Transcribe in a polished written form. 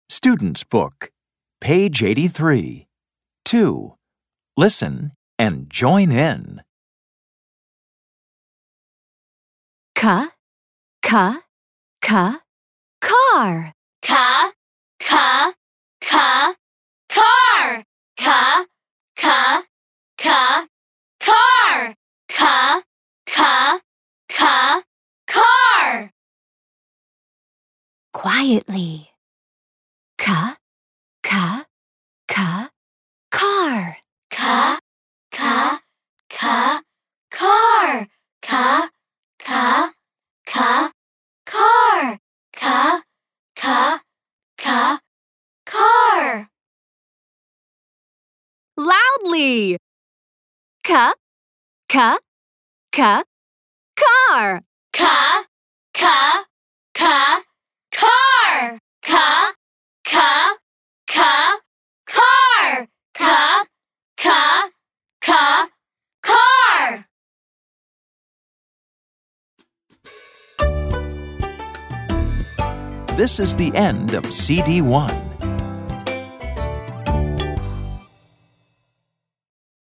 Student's Book, page 83. 2. Listen and join in. Car. Car. Car. Car. Quietly. Car. Car. Loudly. Car. This is the end of CD1.